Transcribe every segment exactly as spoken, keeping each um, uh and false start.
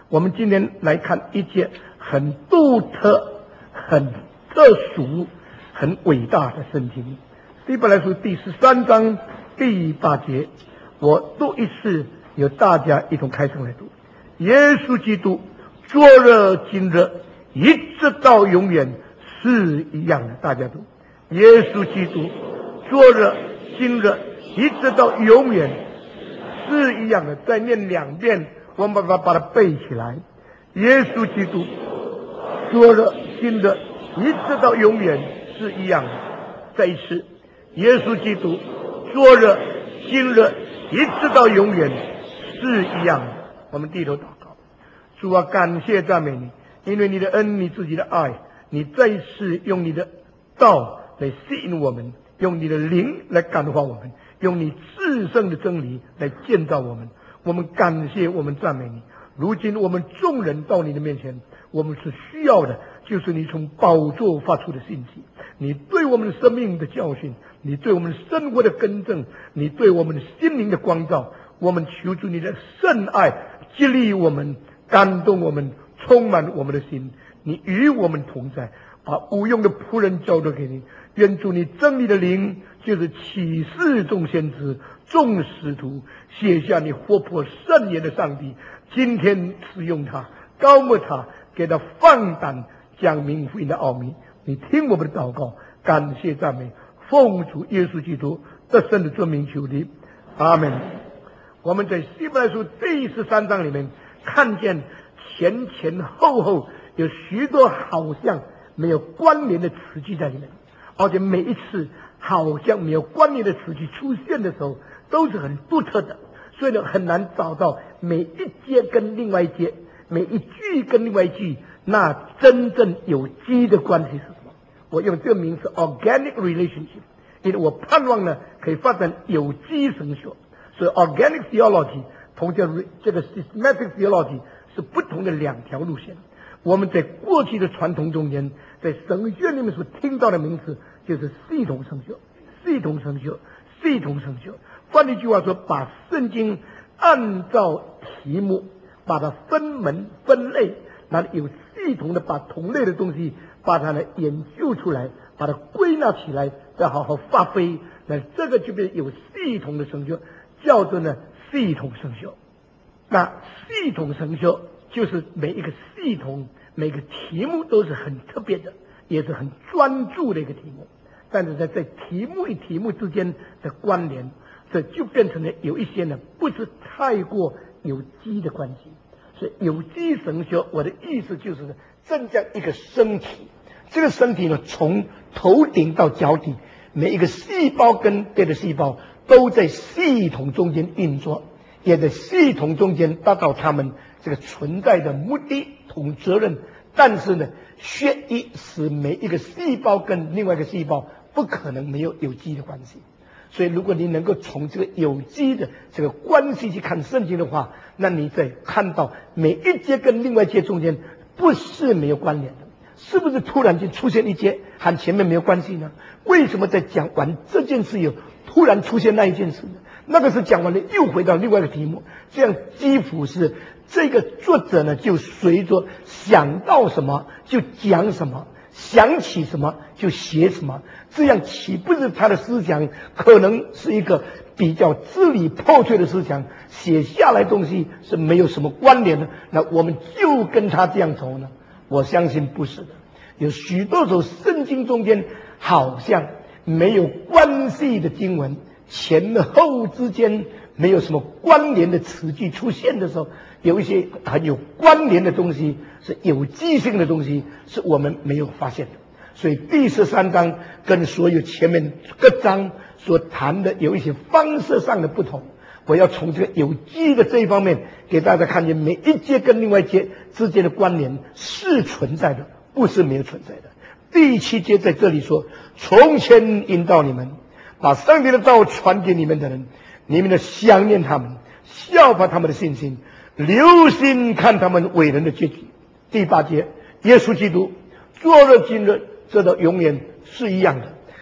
我们今天来看一节很独特、很特殊、很伟大的圣经。希伯来书第十三章第八节，我读一次，由大家一同开声来读。耶稣基督昨日今日一直到永远是一样的，大家读。耶稣基督昨日今日一直到永远是一样的，再念两遍，我们把它把它背起来。耶稣基督昨日今日一直到永远是一样的，再一次。耶稣基督昨日今日一直到永远是一样的。我们低头祷告。主啊，感谢赞美你，因为你的恩，你自己的爱，你再一次用你的道来吸引我们，用你的灵来感化我们，用你至圣的真理来建造我们。我们感谢，我们赞美你。如今我们众人到你的面前，我们是需要的就是你从宝座发出的信息，你对我们生命的教训，你对我们生活的更正，你对我们心灵的光照。我们求助你的圣爱激励我们，感动我们，充满我们的心。你与我们同在，把无用的仆人交托给你。愿主你真理的灵，就是启示众先知、众使徒，写下你活泼圣言的上帝，今天使用他，高摩他，给他放胆讲明福音的奥秘。你听我们的祷告，感谢赞美，奉主耶稣基督得胜的尊名求的，阿门。我们在希伯来书第十三章里面看见前前后后有许多好像没有关联的词句在里面，而且每一次好像没有关联的词句出现的时候都是很独特的，所以呢很难找到每一节跟另外一节，每一句跟另外一句那真正有机的关系是什么。我用这个名词 organic relationship， 因为我盼望呢可以发展有机神学。所以 organic theology 同这个这个 systematic theology 是不同的两条路线。我们在过去的传统中间，在神学里面所听到的名词就是系统神学，系统神学，系统神学。换一句话说，把圣经按照题目把它分门分类，然后有系统的把同类的东西把它呢研究出来，把它归纳起来，再好好发挥，那这个就变有系统的神学，叫做呢系统神学。那系统神学就是每一个系统每个题目都是很特别的，也是很专注的一个题目，但是在在题目与题目之间的关联，这就变成了有一些呢不是太过有机的关系。所以有机神学我的意思就是呢，正像一个身体，这个身体呢从头顶到脚底，每一个细胞跟别的细胞都在系统中间运作，也在系统中间达到他们这个存在的目的同责任。但是呢，血液使每一个细胞跟另外一个细胞不可能没有有机的关系。所以如果你能够从这个有机的这个关系去看圣经的话，那你在看到每一节跟另外一节中间不是没有关联的。是不是突然间出现一节和前面没有关系呢？为什么在讲完这件事以后突然出现那一件事呢？那个是讲完了又回到另外一个题目，这样几乎是这个作者呢就随着想到什么就讲什么，想起什么就写什么，这样岂不是他的思想可能是一个比较支离破碎的思想，写下来东西是没有什么关联的？那我们就跟他这样走呢？我相信不是的。有许多首圣经中间好像没有关系的经文，前后之间没有什么关联的词句出现的时候，有一些很有关联的东西，是有机性的东西，是我们没有发现的。所以第十三章跟所有前面各章所谈的有一些方式上的不同，我要从这个有机的这一方面给大家看见每一节跟另外一节之间的关联是存在的，不是没有存在的。第七节在这里说，从前引导你们把上帝的道传给你们的人，你们的想念他们，效法他们的信心，留心看他们伟人的结局。第八节，耶稣基督昨日今日直到永远是一样的。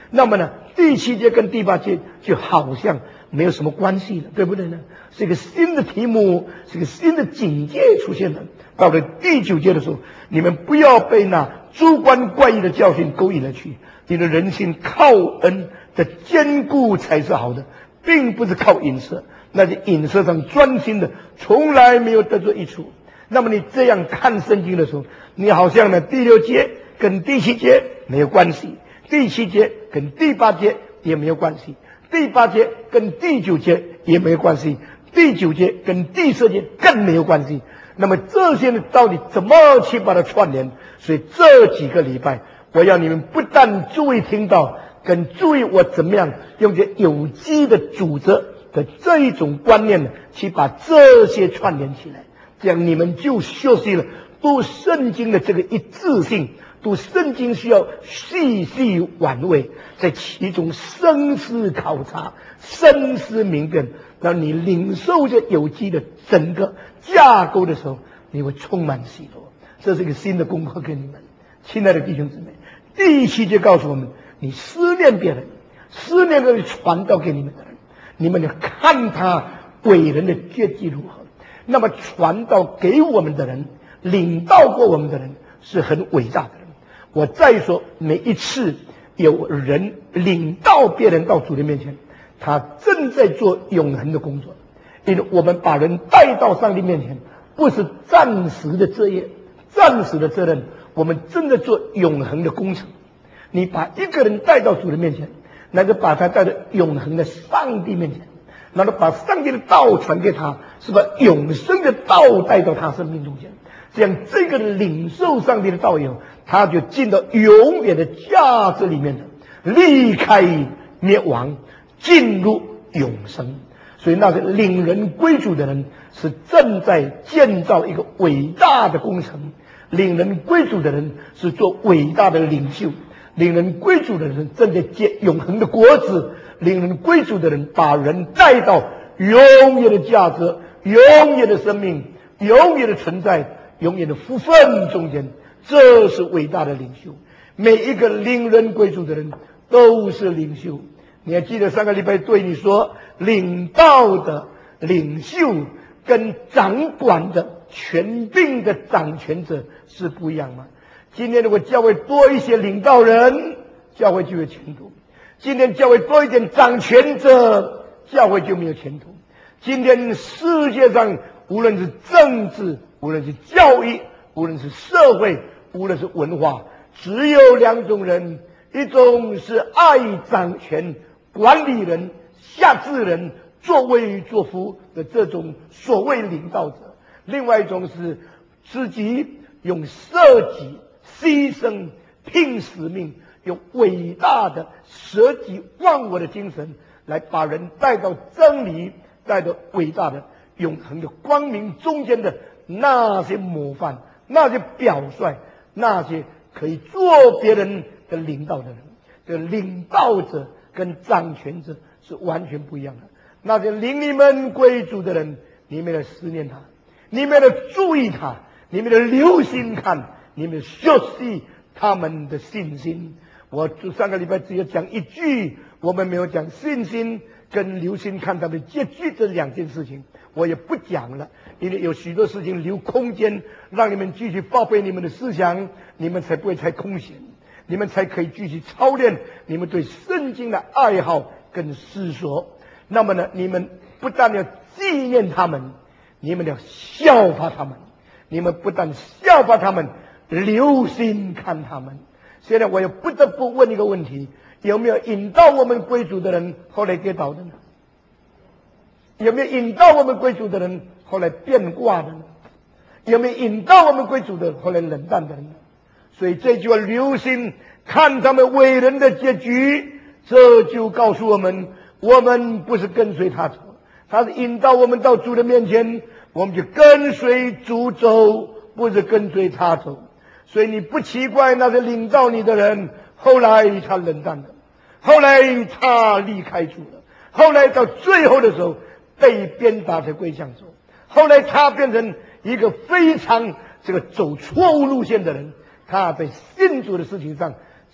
那么呢，第七节跟第八节就好像没有什么关系了，对不对呢？是一个新的题目，是一个新的警戒出现了。到了第九节的时候，你们不要被那主观怪异的教训勾引了去，你的人心靠恩的坚固才是好的，并不是靠隐射。那些隐射上专心的，从来没有得着益处。那么你这样看圣经的时候，你好像呢第六节跟第七节没有关系，第七节跟第八节也没有关系，第八节跟第九节也没有关系，第九节跟第十节更没有关系。那么这些呢，到底怎么去把它串联？所以这几个礼拜，我要你们不但注意听到，更注意我怎么样用这有机的主责的这一种观念呢，去把这些串联起来，这样你们就学习了读圣经的这个一致性。读圣经需要细细玩味，在其中深思考察、深思明辨，让你领受着有机的整个架构的时候，你会充满喜乐。这是一个新的功课给你们，亲爱的弟兄姊妹。第七节告诉我们，你思念别人，思念那个传道给你们的人，你们要看他伟人的结局如何。那么传道给我们的人，领导过我们的人，是很伟大的人。我再说，每一次有人领导别人到主的面前，他正在做永恒的工作。因为我们把人带到上帝面前，不是暂时的责业、暂时的责任，我们正在做永恒的工程。你把一个人带到主的面前，那就把他带到永恒的上帝面前，然后把上帝的道传给他，是把永生的道带到他生命中间。这样，这个领受上帝的道以后，他就进到永远的价值里面了，离开灭亡，进入永生。所以那个领人归主的人，是正在建造一个伟大的工程。领人归主的人是做伟大的领袖，领人归主的人正在结永恒的果子。领人归主的人把人带到永远的价值、永远的生命、永远的存在、永远的福分中间。这是伟大的领袖。每一个领人归主的人都是领袖。你还记得上个礼拜对你说，领导的领袖跟掌管的权柄的掌权者是不一样吗？今天如果教会多一些领导人，教会就有前途；今天教会多一点掌权者，教会就没有前途。今天世界上无论是政治，无论是教育，无论是社会，无论是文化，只有两种人，一种是爱掌权、管理人、下治人、作威作福的这种所谓领导者，另外一种是自己用舍己、牺牲、拼使命，用伟大的舍己忘我的精神，来把人带到真理，带到伟大的永恒的光明中间的那些模范，那些表率，那些可以做别人的领导的人。这领导者跟掌权者是完全不一样的。那些领你们归主的人，你们要思念他，你们要注意他，你们要留心看，你们学习他们的信心。我上个礼拜只有讲一句，我们没有讲信心跟留心看他们结局这两件事情，我也不讲了，因为有许多事情留空间让你们继续发挥你们的思想，你们才不会太空闲，你们才可以继续操练你们对圣经的爱好跟思索。那么呢，你们不但要纪念他们，你们要效法他们。你们不但效法他们，留心看他们。现在我也不得不问一个问题，有没有引导我们归主的人后来跌倒的呢？有没有引导我们归主的人后来变卦的呢？有没有引导我们归主的后来冷淡的人呢？所以这句话留心看他们伟人的结局，这就告诉我们，我们不是跟随他走，他是引导我们到主的面前，我们就跟随主走，不是跟随他走。所以你不奇怪那些领导你的人后来他冷淡了，后来他离开主了，后来到最后的时候被鞭打才归向主，后来他变成一个非常这个走错误路线的人，他在信主的事情上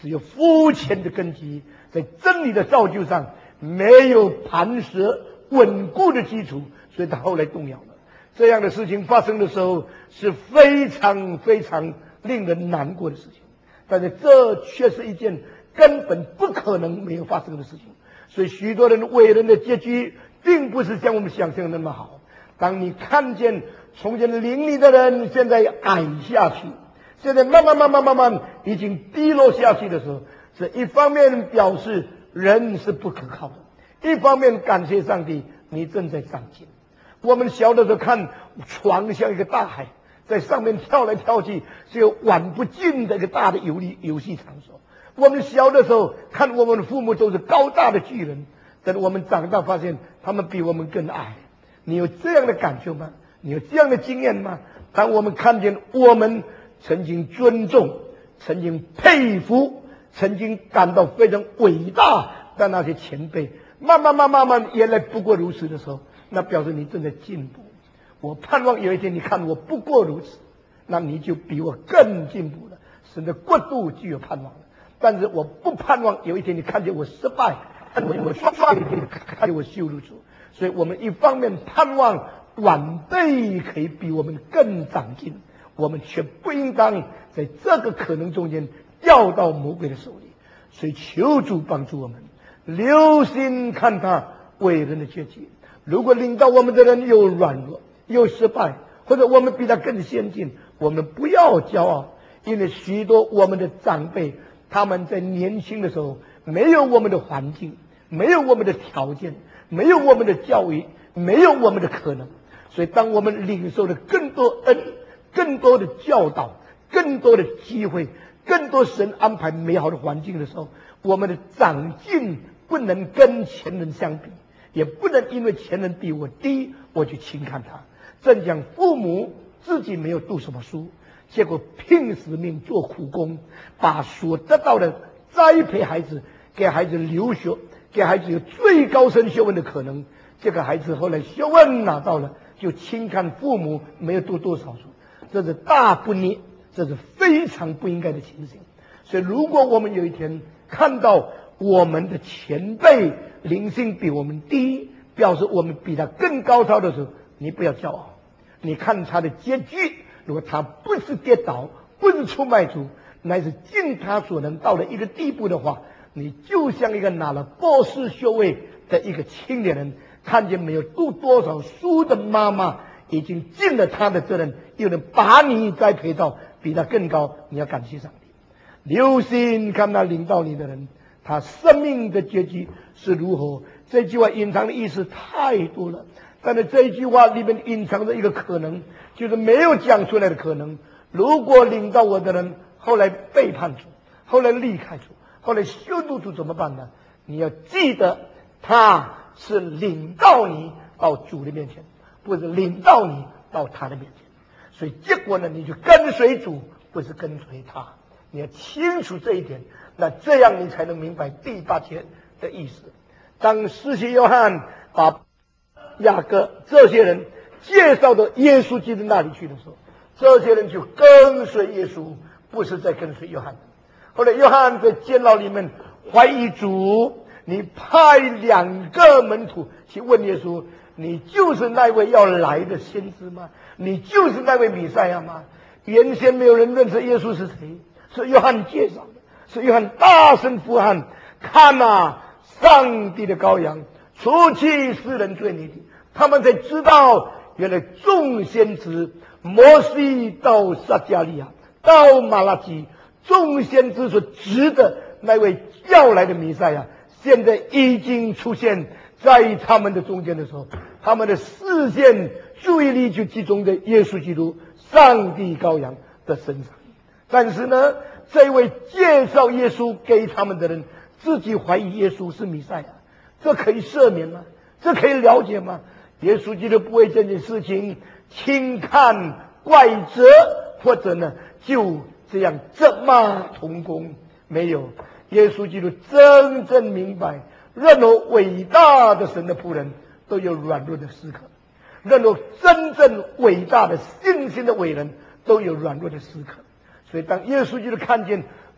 只有肤浅的根基，在真理的造就上没有磐石稳固的基础，所以他后来动摇了。这样的事情发生的时候是非常非常令人难过的事情，但是这却是一件根本不可能没有发生的事情。所以许多人伟人的结局并不是像我们想象的那么好。当你看见从前伶俐的人现在矮下去，现在慢慢慢慢慢慢已经低落下去的时候，这一方面表示人是不可靠的，一方面感谢上帝你正在长进。我们小的时候看床像一个大海，在上面跳来跳去，是有玩不尽的一个大的游戏游戏场所。我们小的时候看我们的父母都是高大的巨人，但我们长大发现他们比我们更矮。你有这样的感受吗？你有这样的经验吗？当我们看见我们曾经尊重、曾经佩服、曾经感到非常伟大的那些前辈，慢慢慢慢慢原来不过如此的时候，那表示你正在进步。我盼望有一天你看我不过如此，那你就比我更进步了，神的国度就有盼望了。但是我不盼望有一天你看见我失败，看见我刷刷，看见我羞辱主。所以我们一方面盼望晚辈可以比我们更长进，我们却不应当在这个可能中间掉到魔鬼的手里。所以求主帮助我们留心看他伟人的结局。如果领导我们的人又软弱又失败，或者我们比他更先进，我们不要骄傲，因为许多我们的长辈他们在年轻的时候没有我们的环境，没有我们的条件，没有我们的教育，没有我们的可能。所以当我们领受了更多恩，更多的教导，更多的机会，更多神安排美好的环境的时候，我们的长进不能跟前人相比，也不能因为前人比我低我去轻看他。正讲父母自己没有读什么书，结果拼死命做苦工，把所得到的栽培孩子，给孩子留学，给孩子有最高深学问的可能。这个孩子后来学问拿到了，就轻看父母没有读多少书，这是大不逆，这是非常不应该的情形。所以如果我们有一天看到我们的前辈灵性比我们低，表示我们比他更高超的时候，你不要骄傲，你看他的结局，如果他不是跌倒，不是出卖主，乃是尽他所能到了一个地步的话，你就像一个拿了博士学位的一个青年人，看见没有读多少书的妈妈已经尽了他的责任，又能把你栽培到比他更高，你要感谢上帝。留心看那领导你的人，他生命的结局是如何。这句话隐藏的意思太多了，但是这一句话里面隐藏着一个可能，就是没有讲出来的可能。如果领导我的人后来背叛主，后来离开主，后来羞辱主，怎么办呢？你要记得他是领导你到主的面前，不是领导你到他的面前。所以结果呢，你就跟随主，不是跟随他。你要清楚这一点，那这样你才能明白第八节的意思。当施洗约翰把雅各这些人介绍到耶稣基督那里去的时候，这些人就跟随耶稣，不是在跟随约翰。后来约翰在监牢里面怀疑主，你派两个门徒去问耶稣，你就是那位要来的先知吗？你就是那位弥赛亚吗？原先没有人认识耶稣是谁，是约翰介绍的，是约翰大声呼喊，看啊，上帝的羔羊，除去世人罪孽的。他们才知道，原来众先知摩西到撒迦利亚到马拉基，众先知所指的那位要来的弥赛亚，现在已经出现在他们的中间的时候，他们的视线注意力就集中在耶稣基督上帝羔羊的身上。但是呢，这位介绍耶稣给他们的人自己怀疑耶稣是弥赛亚，这可以赦免吗？这可以了解吗？耶稣基督不为这件事情轻看怪责，或者呢就这样责骂同工，没有。耶稣基督真正明白，任何伟大的神的仆人都有软弱的时刻，任何真正伟大的信心的伟人都有软弱的时刻。所以当耶稣基督看见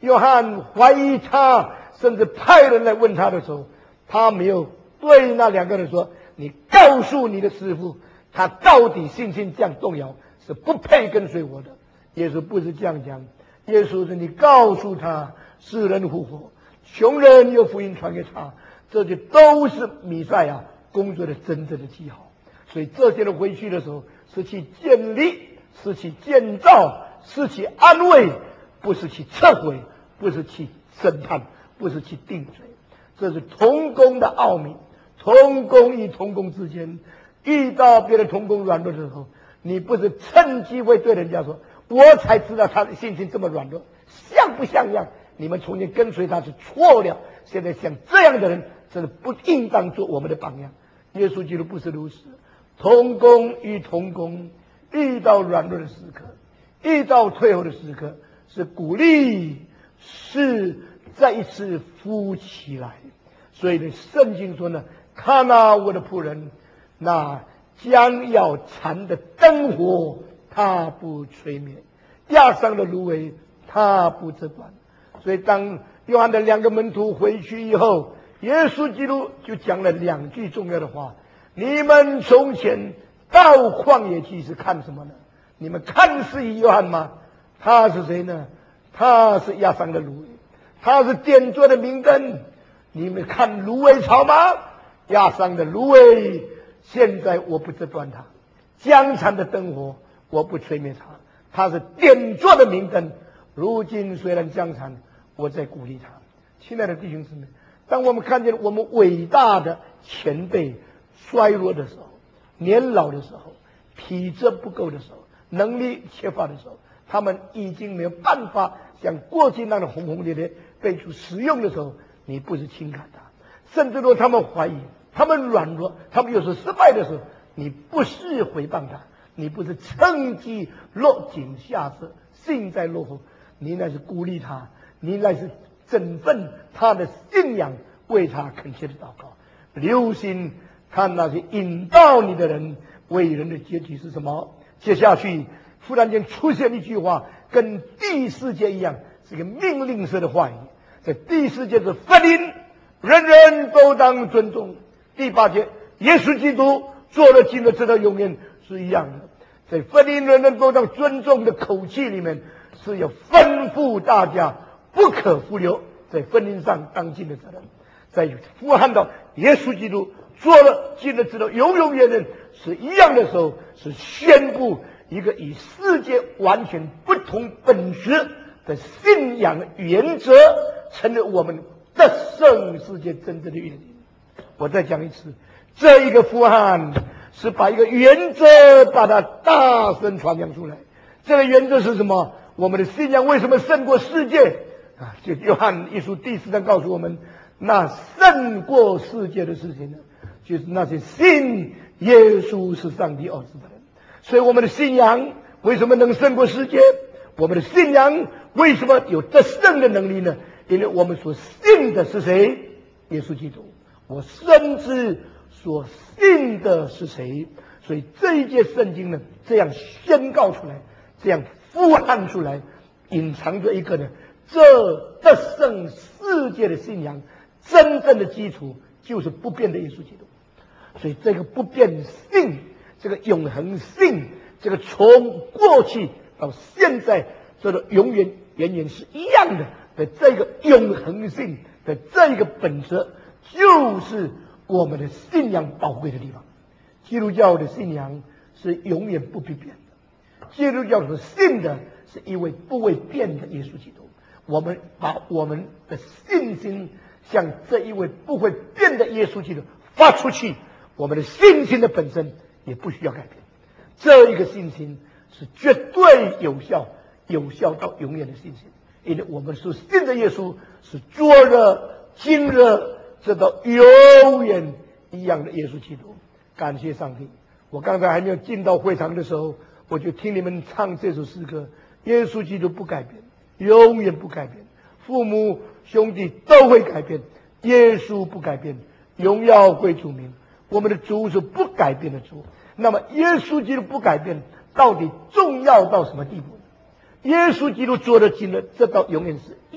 约翰怀疑他，甚至派人来问他的时候，他没有对那两个人说：“你告诉你的师傅，他到底信心这样动摇，是不配跟随我的。”耶稣不是这样讲，耶稣说：“你告诉他，世人复活，穷人有福音传给他，这些都是弥赛亚工作的真正的记号。”所以这些人回去的时候，是去建立，是去建造，是去安慰，不是去撤回，不是去审判，不是去定罪。这是同工的奥秘。同工与同工之间，遇到别的同工软弱的时候，你不是趁机会对人家说：“我才知道他的信心这么软弱，像不像样？你们从前跟随他是错了。现在像这样的人，真的不应当做我们的榜样。”耶稣基督不是如此。同工与同工，遇到软弱的时刻，遇到退后的时刻，是鼓励，是再一次扶起来。所以呢，圣经说呢：“看啊，我的仆人，那将要残的灯火，他不吹灭；压伤的芦苇，他不折断。”所以，当约翰的两个门徒回去以后，耶稣基督就讲了两句重要的话：“你们从前到旷野去是看什么呢？你们看是约翰吗？他是谁呢？他是压伤的芦苇，他是点着的明灯。你们看芦苇草吗？压伤的芦苇，现在我不折断它；将残的灯火，我不吹灭它。他是点着的明灯，如今虽然将残，我在鼓励他。”亲爱的弟兄姊妹，当我们看见我们伟大的前辈衰弱的时候，年老的时候，体质不够的时候，能力缺乏的时候，他们已经没有办法像过去那样轰轰烈烈被主使用的时候，你不是轻看他，甚至说他们怀疑，他们软弱，他们有时失败的时候，你不是回谤他，你不是趁机落井下石，幸灾乐祸，你乃是鼓励他，你乃是振奋他的信仰，为他恳切的祷告。留心看那些引导你的人，伟人的结局是什么？接下去忽然间出现一句话，跟第四节一样，是一个命令式的话语。在第四节是福音，人人都当尊重。第八节，耶稣基督做了今日直到永远是一样的。在福音人人都当尊重的口气里面，是有吩咐大家不可忽略在婚姻上当尽的责任。在呼喊到耶稣基督做了今日直到永永远远是一样的时候，是宣布一个与世界完全不同本质的信仰原则，成为我们得胜世界真正的原因。我再讲一次，这一个呼喊是把一个原则把它大声传扬出来。这个原则是什么？我们的信仰为什么胜过世界啊？就约翰一书第四章告诉我们，那胜过世界的事情呢，就是那些信耶稣是上帝儿子的人。所以我们的信仰为什么能胜过世界？我们的信仰为什么有得胜的能力呢？因为我们所信的是谁？耶稣基督。我深知所信的是谁，所以这一节圣经呢，这样宣告出来，这样呼喊出来，隐藏着一个呢，这得胜世界的信仰真正的基础就是不变的耶稣基督。所以这个不变性，这个永恒性，这个从过去到现在，这个永远远远是一样的的这个永恒性的这个本质，就是我们的信仰宝贵的地方。基督教的信仰是永远不必变的，基督教所信的是一位不会变的耶稣基督。我们把我们的信心向这一位不会变的耶稣基督发出去，我们的信心的本身也不需要改变。这一个信心是绝对有效，有效到永远的信心，因为我们所信的耶稣是昨日、今日直到永远一样的耶稣基督。感谢上帝！我刚才还没有进到会场的时候，我就听你们唱这首诗歌：耶稣基督不改变，永远不改变。父母兄弟都会改变，耶稣不改变，荣耀归主名。我们的主是不改变的主。那么耶稣基督不改变，到底重要到什么地步？耶稣基督做的今日，这到永远是一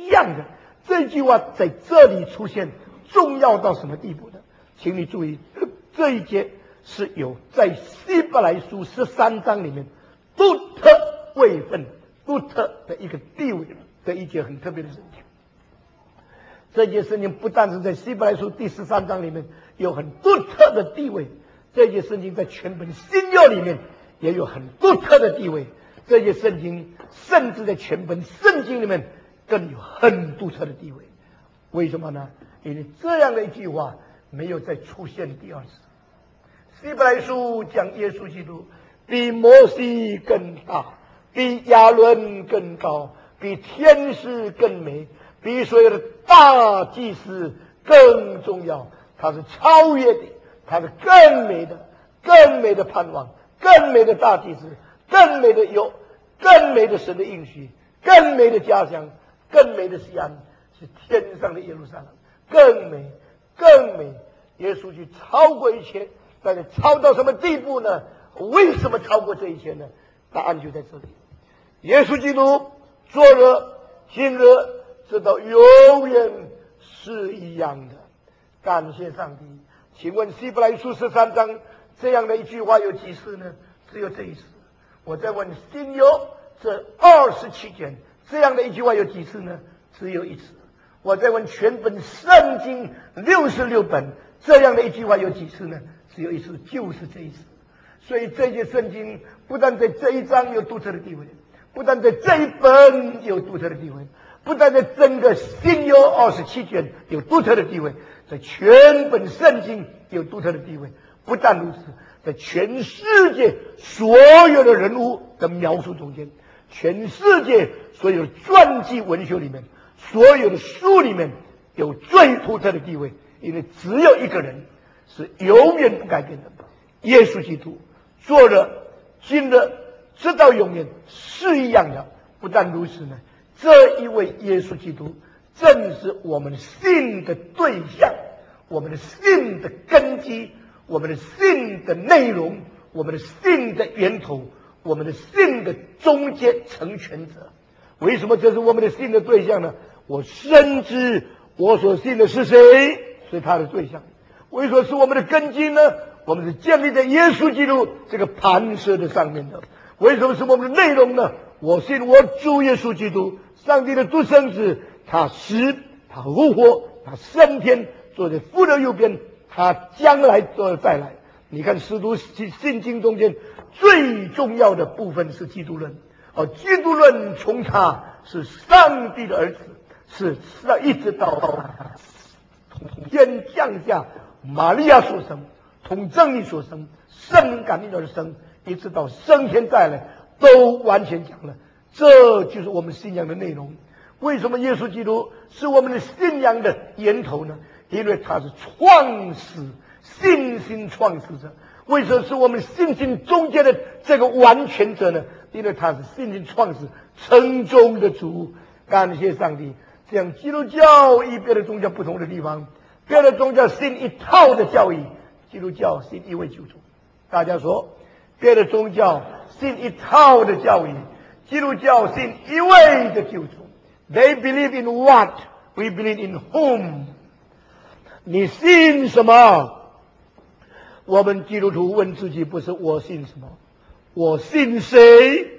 一样的。这句话在这里出现，重要到什么地步呢？请你注意，这一节是有在希伯来书十三章里面独特位分、独特的一个地位的一节很特别的圣经。这节圣经不但是在希伯来书第十三章里面有很独特的地位，这节圣经在全本新约里面也有很独特的地位。这节圣经甚至在全本圣经里面更有很独特的地位。为什么呢？因为这样的一句话没有再出现第二次。希伯来书讲耶稣基督比摩西更大，比亚伦更高，比天使更美，比所有的大祭司更重要。他是超越的，他是更美的，更美的盼望，更美的大祭司，更美的有，更美的神的应许，更美的家乡，更美的西安，是天上的耶路撒冷，更美，更美。耶稣去超过一切，但是超到什么地步呢？为什么超过这一切呢？答案就在这里。耶稣基督昨日、今日直到永远是一样的。感谢上帝。请问希伯来书十三章这样的一句话有几次呢？只有这一次。我再问新约这二十七卷这样的一句话有几次呢？只有一次。我再问全本圣经六十六本这样的一句话有几次呢？只有一次，就是这一次。所以这些圣经不但在这一章有独特的地位，不但在这一本有独特的地位，不但在整个新约二十七卷有独特的地位，在全本圣经有独特的地位。不但如此，在全世界所有的人物的描述中间，全世界所有的传记文学里面，所有的书里面有最独特的地位。因为只有一个人是永远不改变的，耶稣基督，昨日、今日直到永远是一样的。不但如此呢，这一位耶稣基督正是我们信的对象，我们的信的根基，我们的信的内容，我们的信的源头，我们的信的终结成全者。为什么这是我们的信的对象呢？我深知我所信的是谁，是他的对象。为什么是我们的根基呢？我们是建立在耶稣基督这个磐石的上面的。为什么是我们的内容呢？我信我主耶稣基督，上帝的独生子，他死，他复活，他升天，坐在父的右边，他将来都要再来。你看使徒信经中间最重要的部分是基督论，而基督论从他是上帝的儿子，是是一直到从天降下，玛利亚所生，从真理所生，圣灵感应而生，一直到升天再来，都完全讲了。这就是我们信仰的内容。为什么耶稣基督是我们的信仰的源头呢？因为他是创始信心创始者。为什么是我们信心中间的这个完全者呢？因为他是信心创始成终的主。感谢上帝。这样基督教与别的宗教不同的地方，别的宗教信一套的教义，基督教信一位救主。大家说，别的宗教信一套的教义，基督教信一位的救主。They believe in what? We believe in whom? 你信什么？我们基督徒问自己，不是我信什么，我信谁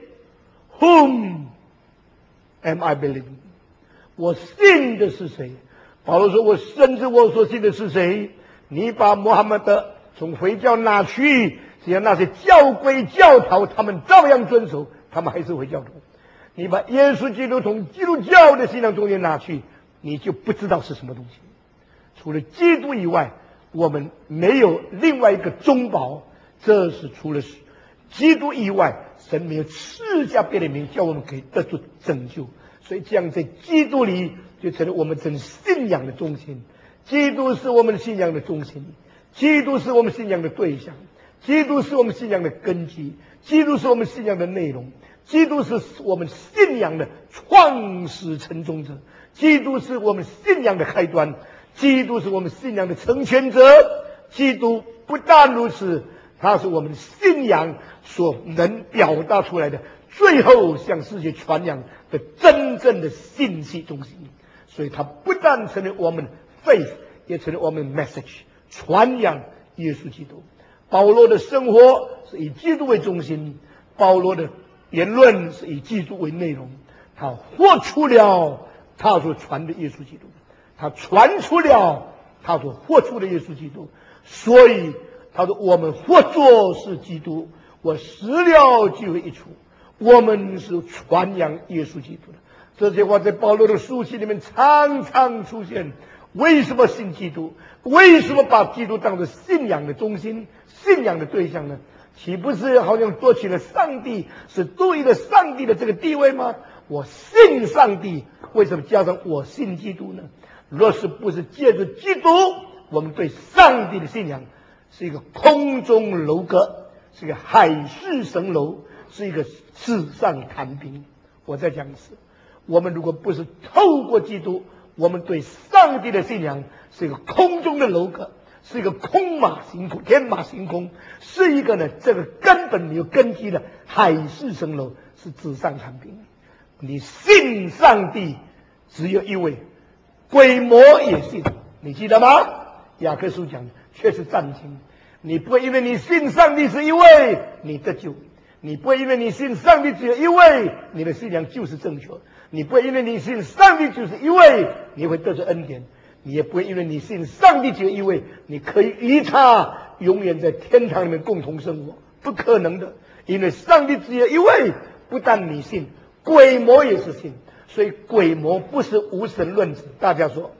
？Whom am I believing? 我信的是谁？保罗说，我深知我所信的是谁。你把穆罕默德从回教拿去，只要那些教规教条他们照样遵守，他们还是回教徒。你把耶稣基督从基督教的信仰中间拿去，你就不知道是什么东西。除了基督以外，我们没有另外一个中保。这是除了基督以外，神没有赐下别的名叫我们可以得到拯救。所以这样在基督里就成了我们真信仰的中心。基督是我们信仰的中心，基督是我们信仰的对象，基督是我们信仰的根基，基督是我们信仰的内容，基督是我们信仰的创始成终者，基督是我们信仰的开端，基督是我们信仰的成全者。基督不但如此，他是我们信仰所能表达出来的最后向世界传扬的真正的信息中心。 所以它不但成为我们 faith， 也成为我们 message， 传扬耶稣基督。保罗的生活是以基督为中心，保罗的言论是以基督为内容，他活出了他所传的耶稣基督，他传出了他所活出的耶稣基督。所以他说我们活着是基督，我死了就会一出，我们是传扬耶稣基督的。这些话在保罗的书信里面常常出现。为什么信基督？为什么把基督当作信仰的中心、信仰的对象呢？岂不是好像夺取了上帝是对了上帝的这个地位吗？我信上帝，为什么加上我信基督呢？若是不是借着基督，我们对上帝的信仰是一个空中楼阁，是一个海市蜃楼，是一个纸上谈兵。我再讲一次，我们如果不是透过基督，我们对上帝的信仰是一个空中的楼阁，是一个空马行空、天马行空，是一个呢这个根本没有根基的海市蜃楼，是纸上谈兵。你信上帝只有一位，鬼魔也信，你记得吗？雅各书讲的却是战经。你不会因为你信上帝是一位你得救，你不会因为你信上帝只有一位你的信仰就是正确，你不会因为你信上帝就是一位你会得着恩典，你也不会因为你信上帝只有一位你可以与他永远在天堂里面共同生活，不可能的。因为上帝只有一位，不但你信，鬼魔也是信。所以鬼魔不是无神论者，大家说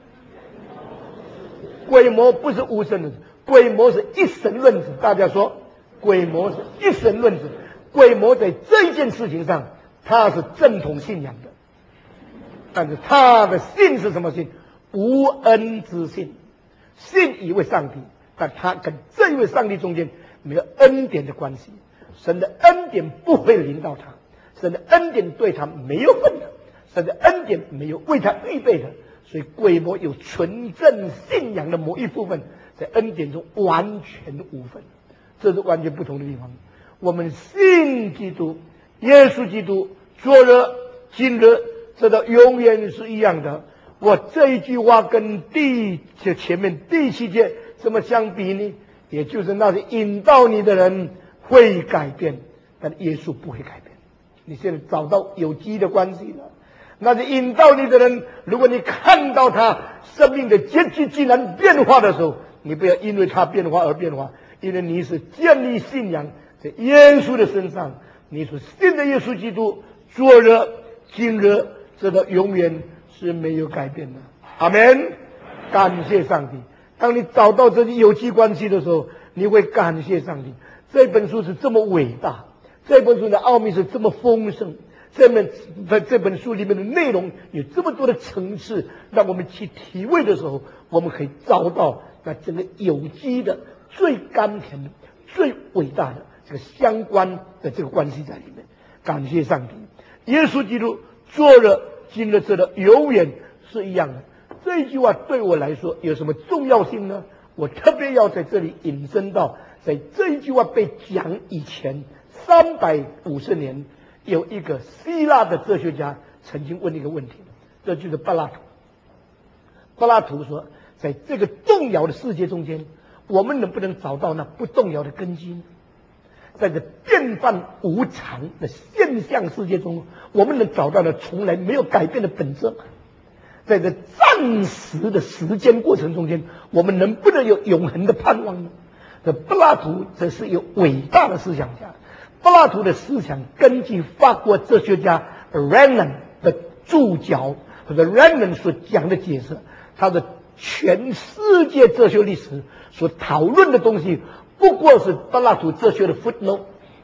鬼魔不是无神论者，鬼魔是一神论者，大家说鬼魔是一神论者。鬼魔在这件事情上他是正统信仰的，但是他的信是什么信？无恩之信，信一位上帝，但他跟这一位上帝中间没有恩典的关系，神的恩典不会临到他，神的恩典对他没有份的，神的恩典没有为他预备的。所以鬼魔有纯正信仰的某一部分在恩典中完全无份，这是完全不同的地方。我们信基督，耶稣基督，昨日今日直到永远是一样的。我这一句话跟第前面第七节怎么相比呢？也就是那些引导你的人会改变，但耶稣不会改变。你现在找到有机的关系了。那些引导你的人，如果你看到他生命的结局竟然变化的时候，你不要因为他变化而变化，因为你是建立信仰在耶稣的身上，你所信的耶稣基督，昨日今日直到永远是没有改变的。阿们，感谢上帝。当你找到这些有机关系的时候，你会感谢上帝。这本书是这么伟大，这本书的奥秘是这么丰盛，这本在这本书里面的内容有这么多的层次，让我们去体会的时候，我们可以找到那整个有机的最甘甜的最伟大的这个相关的这个关系在里面。感谢上帝，耶稣基督昨日今日直到永远是一样的。这一句话对我来说有什么重要性呢？我特别要在这里引申到，在这一句话被讲以前三百五十年，有一个希腊的哲学家曾经问一个问题，这就是柏拉图。柏拉图说，在这个动摇的世界中间，我们能不能找到那不动摇的根基呢？在这变幻无常的现象世界中，我们能找到那从来没有改变的本质吗？在这暂时的时间过程中间，我们能不能有永恒的盼望呢？这柏拉图这是一个伟大的思想家。柏拉图的思想根据法国哲学家 Renan 的注脚或者 Renan 所讲的解释，他的全世界哲学历史所讨论的东西不过是柏拉图哲学的 footnote。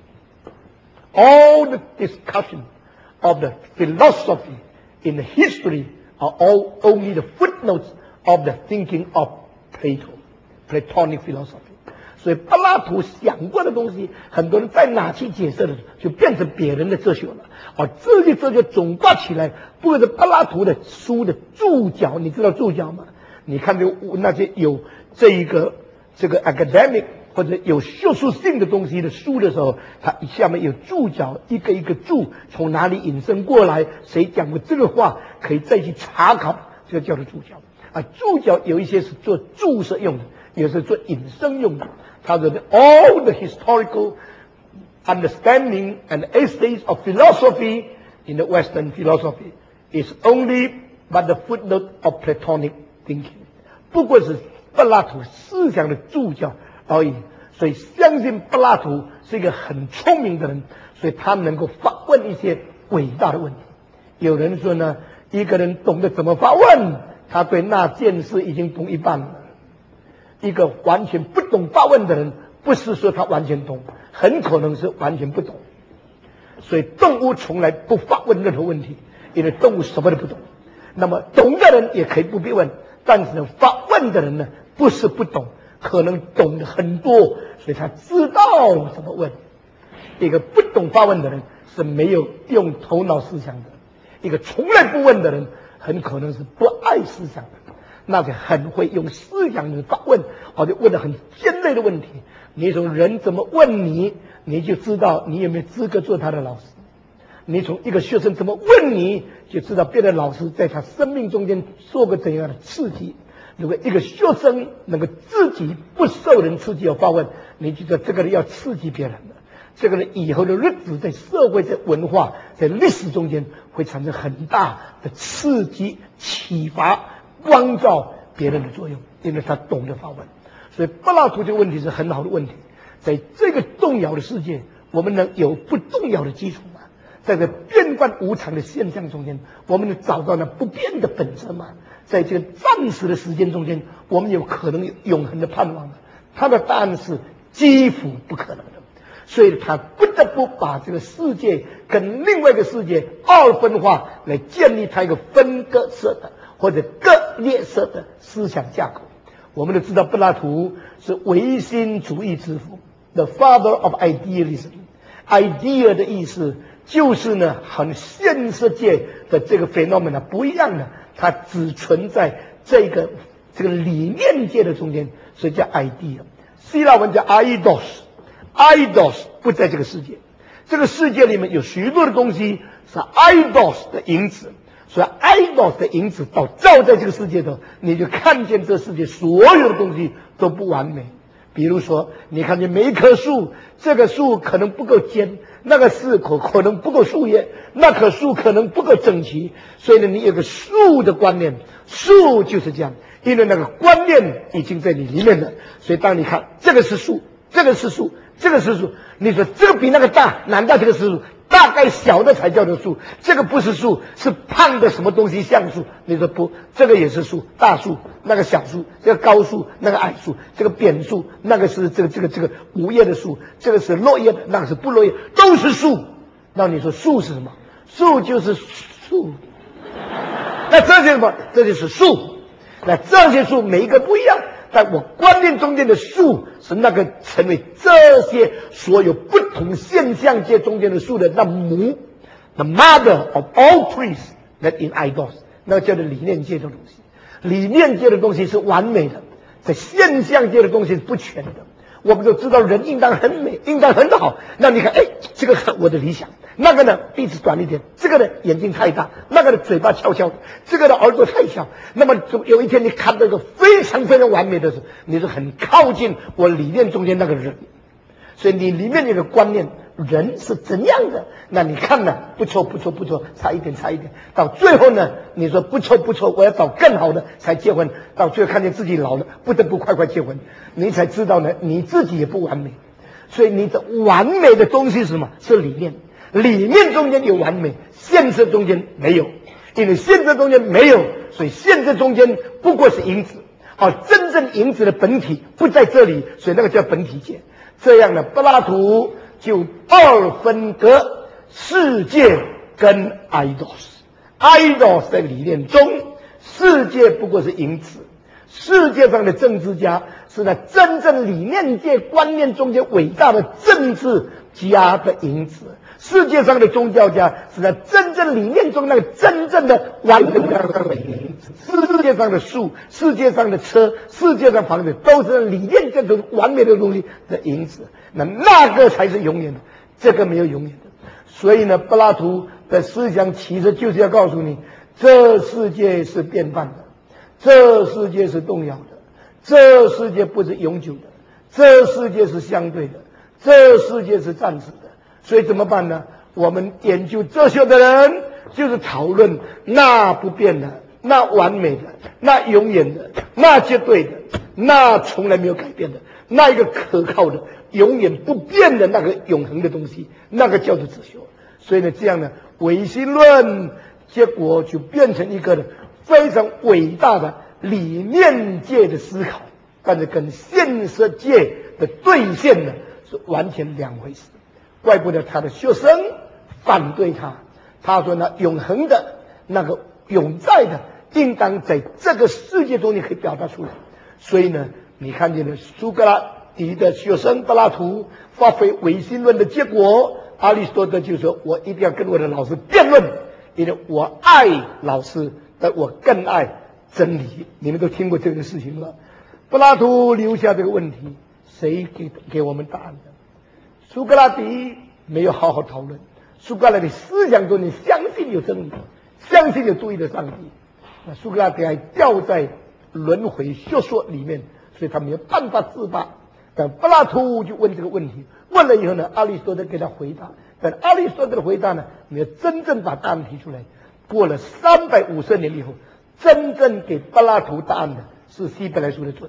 All the discussion of the philosophy in the history are all only the footnotes of the thinking of Plato, Platonic philosophy。 所以柏拉图想过的东西，很多人在哪去解释的，就变成别人的哲学了。而这些哲学总挂起来，不过是柏拉图的书的注脚。你知道注脚吗？你看这那些有这一个这个 academic 或者有学术性的东西的书的时候，它下面有注脚，一个一个注从哪里引申过来，谁讲过这个话，可以再去查考就叫做注脚啊。注脚有一些是做注释用的，有时做引申用的。他说 all the historical understanding and essays of philosophy in the Western philosophy is only but the footnote of Platonic thinking， 不过是柏拉图思想的注脚而已。所以相信柏拉图是一个很聪明的人，所以他能够发问一些伟大的问题。有人说呢，一个人懂得怎么发问，他对那件事已经懂一半了。一个完全不懂发问的人，不是说他完全懂，很可能是完全不懂。所以动物从来不发问任何问题，因为动物什么都不懂。那么懂的人也可以不必问，但是呢，发问的人呢，不是不懂，可能懂得很多，所以他知道怎么问。一个不懂发问的人是没有用头脑思想的，一个从来不问的人很可能是不爱思想的，那就很会用思想的发问，而且问得很尖锐的问题。你从人怎么问你，你就知道你有没有资格做他的老师。你从一个学生怎么问你，就知道别的老师在他生命中间受过怎样的刺激。如果一个学生能够自己不受人刺激而发问，你就知道这个人要刺激别人了。这个人以后的日子在社会、在文化、在历史中间会产生很大的刺激、启发、光照别人的作用，因为他懂得发问。所以柏拉图这个问题是很好的问题。在这个动摇的世界，我们能有不动摇的基础吗？在这变幻无常的现象中间，我们能找到那不变的本质吗？在这个暂时的时间中间，我们有可能有永恒的盼望吗？他的答案是几乎不可能的。所以他不得不把这个世界跟另外一个世界二分化，来建立他一个分割式的或者割裂式的思想架构。我们都知道柏拉图是唯心主义之父 ，the father of idealism。idea 的意思就是呢，和现实界的这个 phenomena 不一样的，它只存在这个这个理念界的中间，所以叫 idea。希腊文叫 eidos。eidos 不在这个世界，这个世界里面有许多的东西是 eidos 的影子，所以 eidos 的影子到照在这个世界头，你就看见这世界所有的东西都不完美。比如说，你看见每一棵树，这个树可能不够尖，那个树可可能不够树叶，那棵树可能不够整齐，所以呢，你有个树的观念，树就是这样，因为那个观念已经在你里面了，所以当你看这个是树，这个是树，这个是树，你说这个比那个大，难道这个是树？大概小的才叫做树，这个不是树，是胖的什么东西像树？你说不，这个也是树，大树，那个小树，这个高树，那个矮树，这个扁树，那个是这个这个这个无叶的树，这个是落叶的，那个是不落叶，都是树。那你说树是什么？树就是树。那这些什么？这就是树。那这些树每一个不一样。但我观念中间的树是那个成为这些所有不同现象界中间的树的那母 ，the mother of all trees that in eidos， 那叫做理念界的东西。理念界的东西是完美的，在现象界的东西是不全的。我们都知道人应当很美，应当很好。那你看，哎，这个我的理想，那个呢鼻子短一点，这个呢眼睛太大，那个的嘴巴翘翘，这个的耳朵太小。那么有一天你看到一个非常非常完美的时候，你是很靠近我理念中间那个人。所以你里面有个观念，人是怎样的？那你看呢？不错不错不错，差一点差一点，到最后呢，你说不错不错，我要找更好的才结婚。到最后看见自己老了，不得不快快结婚，你才知道呢，你自己也不完美。所以你的完美的东西是什么？是理念。理念中间有完美，现实中间没有，因为现实中间没有，所以现实中间不过是影子，而真正影子的本体不在这里，所以那个叫本体界。这样呢，柏拉图就二分割世界跟 eidos。eidos 在理念中，世界不过是影子。世界上的政治家是在真正理念界观念中间伟大的政治家的影子。世界上的宗教家是在真正理念中那个真正的完美的影子。世界上的树、世界上的车、世界上房子，都是理念这种完美的东西的影子。那那个才是永远的，这个没有永远的。所以呢，柏拉图的思想其实就是要告诉你， 这世界是变幻的，这世界是动摇的，这世界不是永久的，这世界是相对的，这世界是暂时的。所以怎么办呢？我们研究哲学的人就是讨论那不变的，那完美的，那永远的，那绝对的，那从来没有改变的，那一个可靠的永远不变的那个永恒的东西，那个叫做哲学。所以呢，这样呢，唯心论结果就变成一个非常伟大的理念界的思考，但是跟现实界的兑现呢是完全两回事。怪不得他的学生反对他，他说呢，永恒的那个永在的应当在这个世界中你可以表达出来。所以呢，你看见了苏格拉底的学生柏拉图发挥唯心论的结果，阿里斯多德就说我一定要跟我的老师辩论，因为我爱老师，但我更爱真理。你们都听过这个事情了。柏拉图留下这个问题，谁给给我们答案的？苏格拉底没有好好讨论，苏格拉底思想中你相信有真理，相信有独一的上帝，那苏格拉底还掉在轮回学说里面，所以他没有办法自拔。但柏拉图就问这个问题，问了以后呢，阿里斯多德给他回答，但阿里斯多德的回答呢，没有真正把答案提出来。过了三百五十年以后，真正给柏拉图答案的是希伯来书的作者。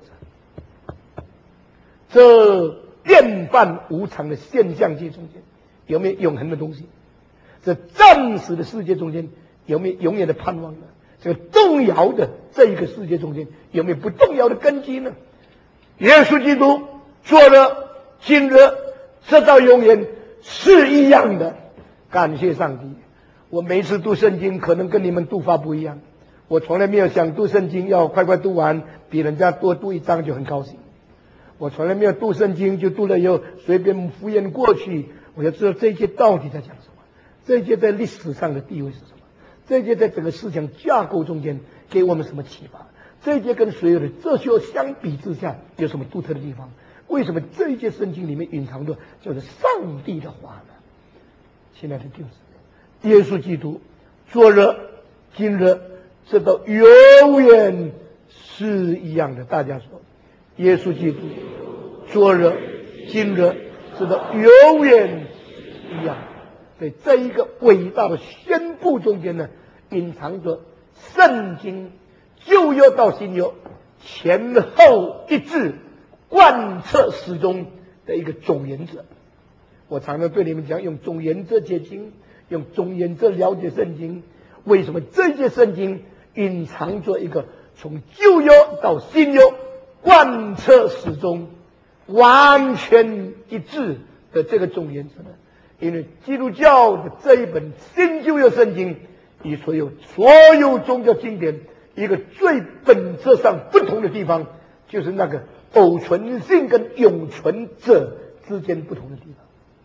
这变幻无常的现象界中间有没有永恒的东西？这暂时的世界中间有没有永远的盼望呢？这个动摇的这一个世界中间有没有不动摇的根基呢？耶稣基督昨日今日直到永远是一样的。感谢上帝，我每次读圣经可能跟你们读法不一样，我从来没有想读圣经要快快读完，比人家多读一章就很高兴。我从来没有读圣经就读了以后随便敷衍过去，我要知道这一节到底在讲什么，这一节在历史上的地位是什么，这一节在整个思想架构中间给我们什么启发，这一节跟所有的哲学相比之下有什么独特的地方？为什么这一节圣经里面隐藏着就是上帝的话呢？亲爱的弟兄姊妹，耶稣基督昨日今日直到永远是一样的。大家说耶稣基督昨日今日直到永远一样。在这一个伟大的宣布中间呢，隐藏着圣经旧约到新约前后一致贯彻始终的一个总原则。我常常对你们讲，用总原则解经，用总原则了解圣经。为什么这些圣经隐藏着一个从旧约到新约贯彻始终完全一致的这个总原则呢？因为基督教的这一本新旧约圣经与所有所有宗教经典一个最本质上不同的地方，就是那个偶存性跟永存者之间不同的地方。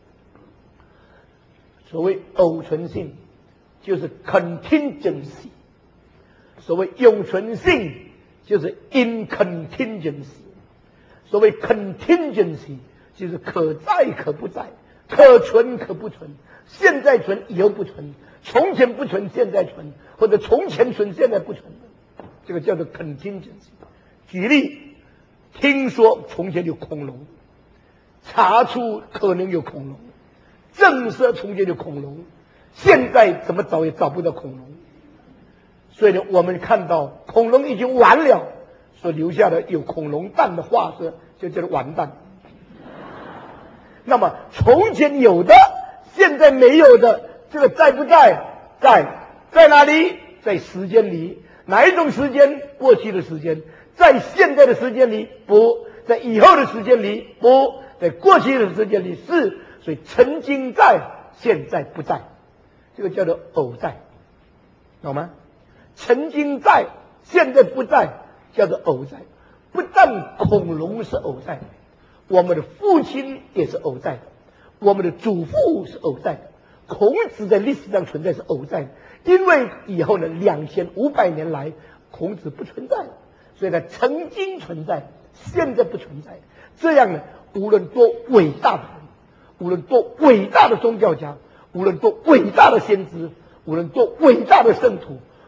所谓偶存性就是 contingency， 所谓永存性就是 incontingency。 所谓 contingency 就是可在可不在，可存可不存，现在存以后不存，从前不存现在存，或者从前存现在不存，这个叫做 contingency。 举例，听说从前有恐龙，查出可能有恐龙，证实从前有恐龙，现在怎么找也找不到恐龙。所以呢，我们看到恐龙已经完了，所留下的有恐龙蛋的化石就叫做完蛋。那么从前有的现在没有的，这个在不在？在。在哪里？在时间里。哪一种时间？过去的时间。在现在的时间里？不。在以后的时间里？不。在过去的时间里？是。所以曾经在，现在不在，这个叫做偶在，懂吗？曾经在，现在不在，叫做偶在。不但恐龙是偶在的，我们的父亲也是偶在的，我们的祖父是偶在的，孔子在历史上存在是偶在的。因为以后呢，两千五百年来孔子不存在了，所以他曾经存在，现在不存在。这样呢，无论多伟大的人，无论多伟大的宗教家，无论多伟大的先知，无论多伟大的圣徒，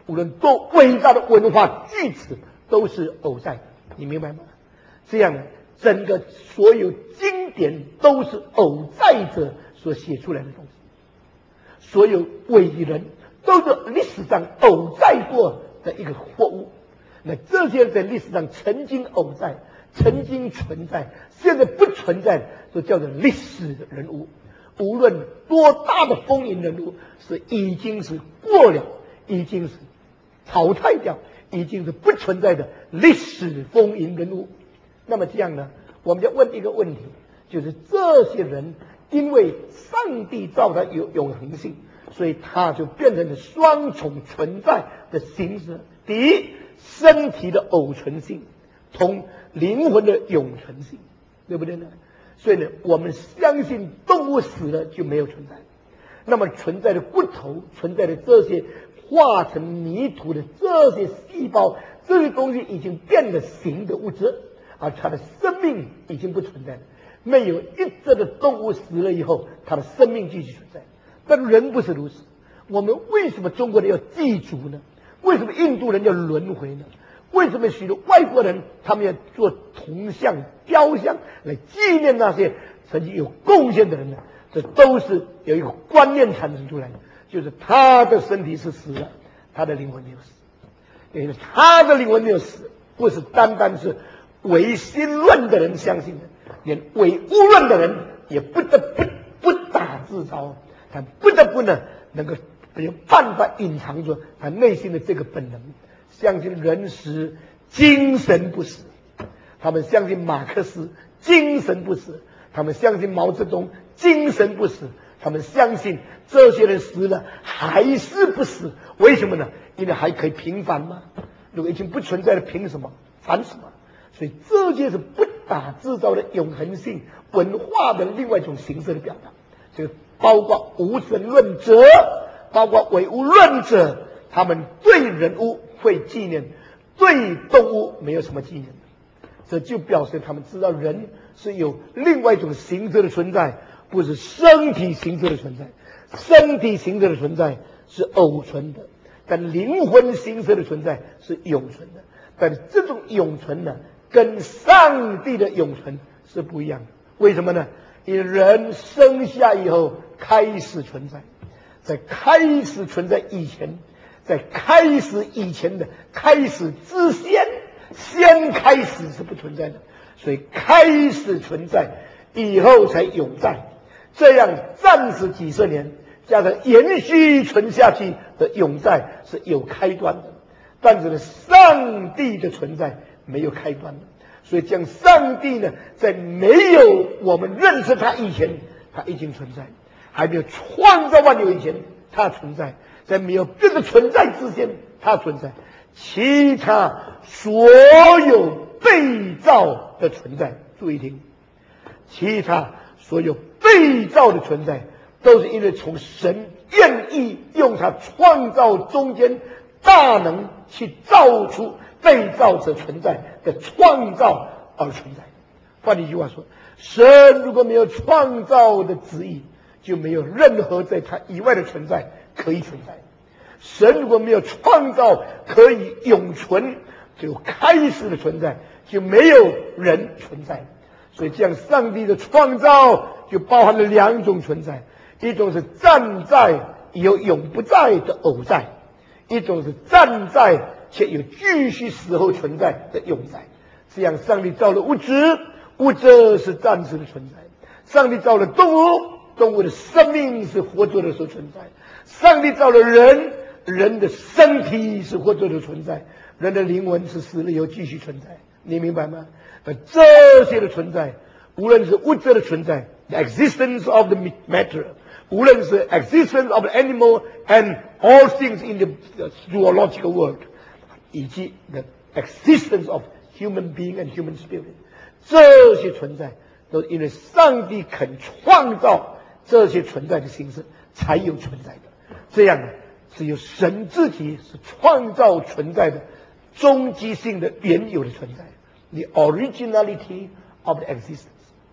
无论多伟大的文化句子都是偶在的，你明白吗？这样呢，整个所有经典都是偶在者所写出来的东西，所有伟人都是历史上偶在过的一个货物。那这些在历史上曾经偶在，曾经存在，现在不存在，就叫做历史人物。无论多大的风云人物，是已经是过了，已经是淘汰掉，已经是不存在的历史风云人物。那么这样呢，我们要问一个问题，就是这些人因为上帝造他有永恒性，所以他就变成了双重存在的形式。第一，身体的偶存性同灵魂的永存性，对不对呢？所以呢，我们相信动物死了就没有存在，那么存在的骨头，存在的这些化成泥土的这些细胞，这些东西已经变了形的物质，而它的生命已经不存在了。没有一只的动物死了以后，它的生命继续存在，但人不是如此。我们为什么中国人要祭祖呢？为什么印度人要轮回呢？为什么许多外国人他们要做铜像、雕像来纪念那些曾经有贡献的人呢？这都是有一个观念产生出来的，就是他的身体是死了，他的灵魂没有死。因为他的灵魂没有死，不是单单是唯心论的人相信的，连唯物论的人也不得不不打自招，他不得不呢能够没有办法隐藏住他内心的这个本能，相信人死，精神不死。他们相信马克思，精神不死；他们相信毛泽东，精神不死；他们相信这些人死了还是不死。为什么呢？因为还可以平反吗？如果已经不存在了，凭什么反什么？所以这就是不打自招的永恒性文化的另外一种形式的表达。这个包括无神论者，包括唯物论者，他们对人物会纪念，对动物没有什么纪念的。这就表示他们知道人是有另外一种形式的存在，不是身体形式的存在。身体形式的存在是偶存的，但灵魂形式的存在是永存的。但这种永存呢，跟上帝的永存是不一样的。为什么呢？因为人生下以后开始存在，在开始存在以前，在开始以前的开始之先，先开始是不存在的，所以开始存在以后才永在。这样暂时几十年加上延续存下去的永在是有开端的，但是呢，上帝的存在没有开端的。所以讲上帝呢，在没有我们认识他以前，他已经存在；还没有创造万有以前，他存在；在没有别的存在之前，他存在。其他所有被造的存在，注意听，其他所有被造的存在，都是因为从神愿意用他创造中间大能去造出被造者存在的创造而存在。换一句话说，神如果没有创造的旨意，就没有任何在他以外的存在可以存在。神如果没有创造可以永存就开始的存在，就没有人存在。所以这样上帝的创造就包含了两种存在，一种是暂在有永不在的偶在，一种是暂在且有继续死后存在的永在。这样上帝造了物质，物质是暂时的存在；上帝造了动物，动物的生命是活着的时候存在；上帝造了人，人的身体是活着的存在，人的灵魂是死了以后继续存在。你明白吗？而这些的存在，无论是物质的存在 the existence of the matter， 无论是 existence of the animal and all things in the zoological world， 以及 the existence of human being and human spirit， 这些存在都因为上帝肯创造这些存在的形式才有存在的。这样呢，只有神自己是创造存在的终极性的原有的存在， the originality of the existence。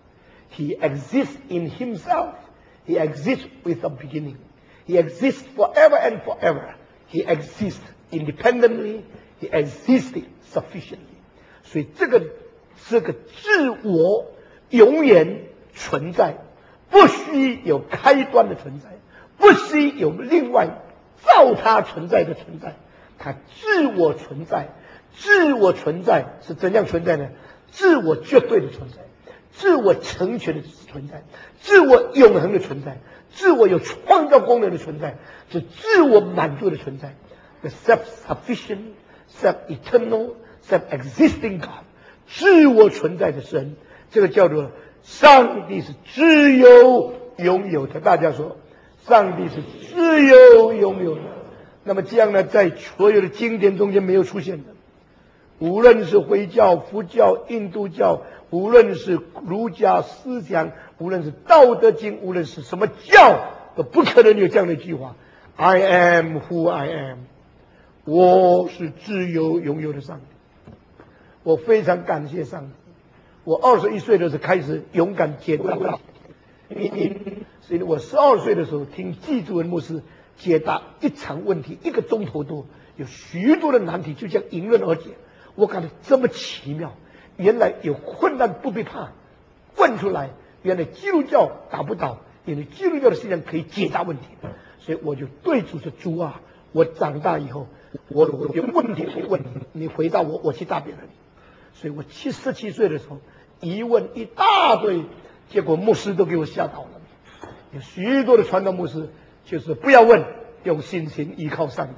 He exists in himself. He exists with a beginning. He exists forever and forever. He exists independently, he existed sufficiently. 所以这个这个自我永远存在，不需有开端的存在，不需有另外造它存在的存在，它自我存在。自我存在是怎样存在呢？自我绝对的存在，自我成全的存在，自我永恒的存在，自我有创造功能的存在，是自我满足的存在。The self-sufficient, self-eternal, self-existing God， 自我存在的神，这个叫做上帝是自由拥有的。大家说，上帝是自由拥有的。那么这样呢，在所有的经典中间没有出现的。无论是回教、佛教、印度教，无论是儒家思想，无论是道德经，无论是什么教，都不可能有这样的一句话 ：I am who I am。我是自由拥有的上帝。我非常感谢上帝。我二十一岁的时候开始勇敢解答问题，所以我十二岁的时候听季祖文牧师解答一场问题，一个钟头多，有许多的难题就这样迎刃而解。我感到这么奇妙，原来有困难不必怕，问出来，原来基督教打不倒，因为基督教的信仰可以解答问题。所以我就对主说：主啊，我长大以后，我我有问题可以问你，你回答我，我去答别人。所以我七十七岁的时候，疑问一大堆，结果牧师都给我吓倒了。有许多的传道牧师就是不要问，用信心依靠上帝。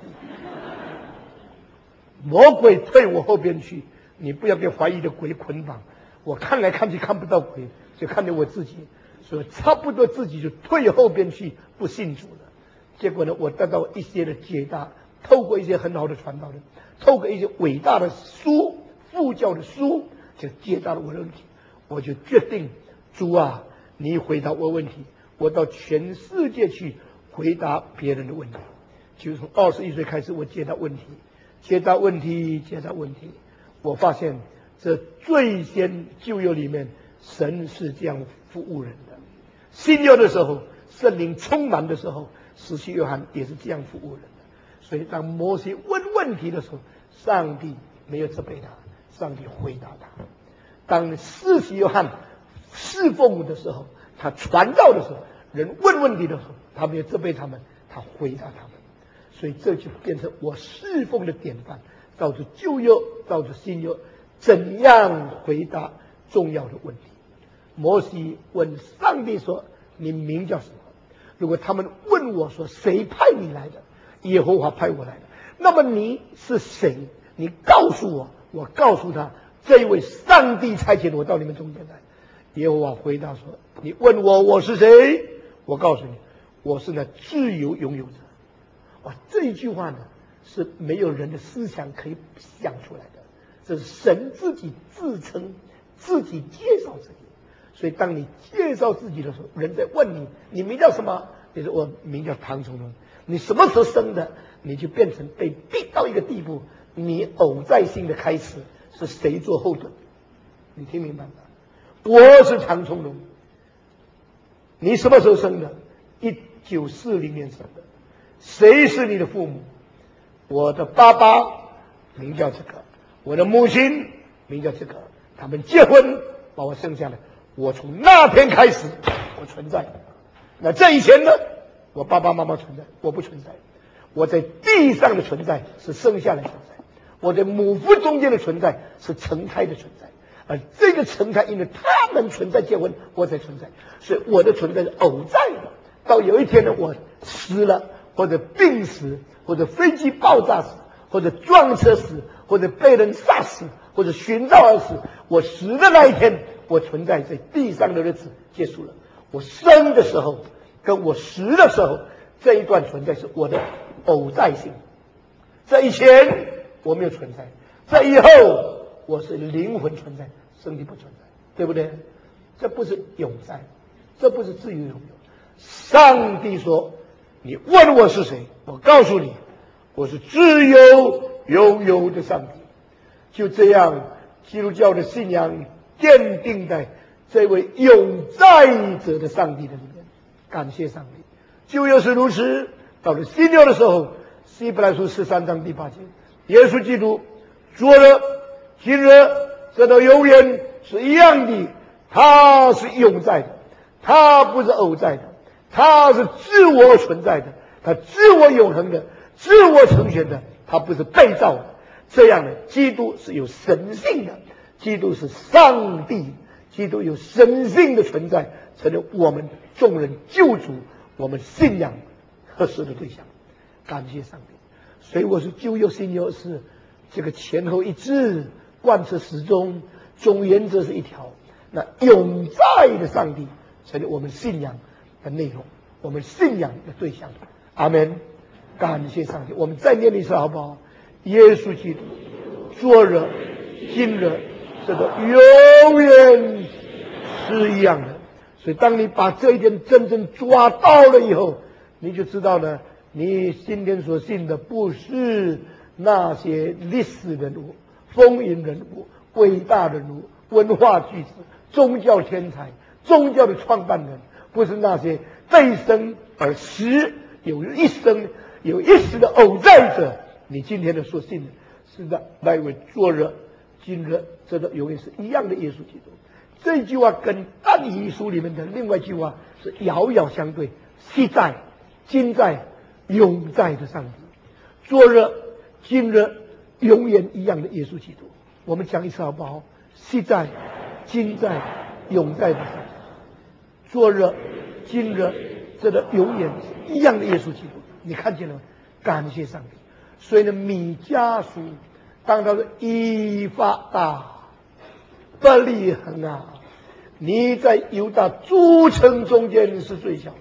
魔鬼退我后边去，你不要被怀疑的鬼捆绑。我看来看去看不到鬼，就看见我自己，所以差不多自己就退后边去，不信主了。结果呢，我得到一些的解答，透过一些很好的传道人，透过一些伟大的书、副教的书，就解答了我的问题。我就决定，主啊，你回答我问题，我到全世界去回答别人的问题。就从二十一岁开始，我解答问题。解答问题，解答问题，我发现这最先旧约里面，神是这样服务人的。新约的时候，圣灵充满的时候，使徒约翰也是这样服务人的。所以当摩西问问题的时候，上帝没有责备他，上帝回答他。当施洗约翰侍奉的时候，他传道的时候，人问问题的时候，他没有责备他们，他回答他们。所以这就变成我侍奉的典范，照着旧约，照着新约，怎样回答重要的问题。摩西问上帝说：你名叫什么？如果他们问我说：谁派你来的？耶和华派我来的。那么你是谁？你告诉我。我告诉他，这一位上帝差遣我到你们中间来。耶和华回答说：你问我我是谁？我告诉你，我是那自由拥有者。哇，这一句话呢，是没有人的思想可以想出来的，这是神自己自称，自己介绍自己。所以当你介绍自己的时候，人在问你，你名叫什么？你说我名叫唐崇荣。你什么时候生的？你就变成被逼到一个地步，你偶在性的开始是谁做后盾？你听明白吗？我是唐崇荣。你什么时候生的？一九四零年生的。谁是你的父母？我的爸爸名叫这个，我的母亲名叫这个，他们结婚把我生下来，我从那天开始我存在。那这以前呢？我爸爸妈妈存在，我不存在。我在地上的存在是生下来存在，我在母腹中间的存在是成胎的存在，而这个成胎因为他们存在结婚，我才存在，所以我的存在是偶在的。到有一天呢，我死了，或者病死，或者飞机爆炸死，或者撞车死，或者被人杀死，或者寻道而死。我死的那一天，我存在在地上的日子结束了。我生的时候，跟我死的时候，这一段存在是我的偶在性。在以前我没有存在，在以后我是灵魂存在，身体不存在，对不对？这不是永在，这不是自由拥有。上帝说：你问我是谁？我告诉你，我是自由拥有的上帝。就这样，基督教的信仰奠定在这位永在者的上帝的里面。感谢上帝。旧约是如此，到了新约的时候， 希伯来书十三章第八节，耶稣基督昨日、今日，直到永远是一样的，他是永在的，他不是偶在的，他是自我存在的，他自我永恒的，自我成全的，他不是被造的。这样的基督是有神性的，基督是上帝，基督有神性的存在，成为我们众人救主，我们信仰合适的对象。感谢上帝。所以我是旧约新约是这个前后一致，贯彻始终，总原则是一条。那永在的上帝成为我们信仰的内容，我们信仰的对象。阿们。感谢上帝。我们再念一次好不好？耶稣基督昨日、今日，这个永远是一样的。所以当你把这一点真正抓到了以后，你就知道呢，你今天所信的不是那些历史人物、风云人物、伟大人物、文化巨子、宗教天才、宗教的创办人，不是那些背生而实有一生有一时的偶在者。你今天的所信的是的那位昨日、今日，这个永远是一样的耶稣基督。这句话跟但以理书里面的另外一句话是遥遥相对，昔在、今在、永在的上帝，昨日、今日、永远一样的耶稣基督。我们讲一次好不好？昔在、今在、永在的上帝，昨日、今日，这个永远是一样的耶稣基督。你看见了吗？感谢上帝。所以呢，米迦书当他说以法大、伯利恒啊，你在犹大诸城中间是最小的，